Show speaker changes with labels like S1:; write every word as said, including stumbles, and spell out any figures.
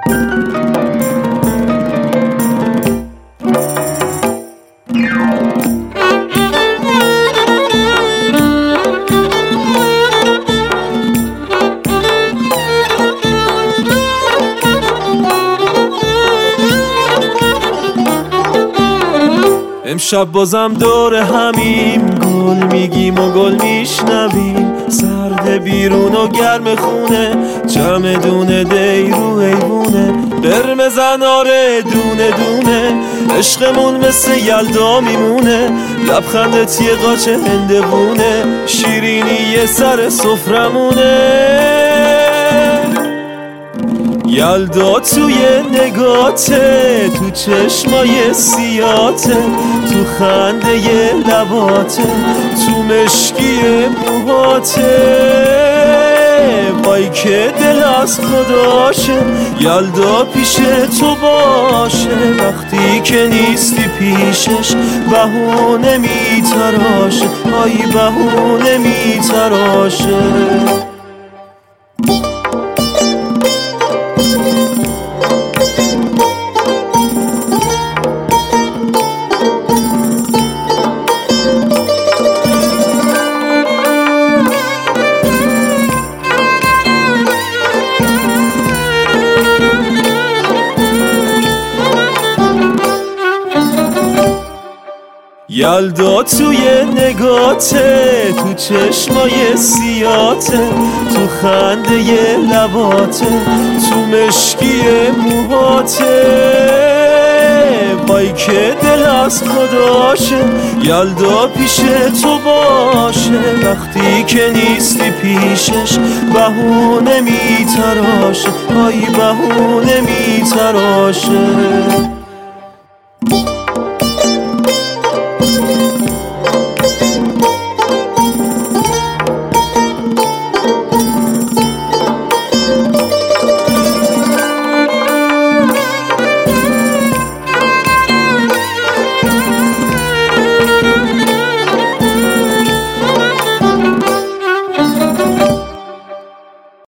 S1: امشب بازم دور همیم، گل میگیم و گل میشنویم، سرد بیرون و گرم خونه، جمع دونه دی رو حیوونه، قرمز اناره دونه دونه، عشقمون مثل یلدا میمونه، لبخندت یه قاچ هندوونه، شیرینی سر سفرمونه. یلدا توی نگاته، تو چشمای سیاته، تو خنده لباته، تو مشکی موهاته، وای که دل از خداشه یلدا پیش تو باشه، وقتی که نیستی پیشش بهونه میتراشه، آی بهونه میتراشه. یلدا توی نگاته، تو چشمای سیاته، تو خنده لباته، تو مشکی موهاته، وای که دل از خداشه یلدا پیش تو باشه، وقتی که نیستی پیشش بهونه میتراشه، آی بهونه میتراشه.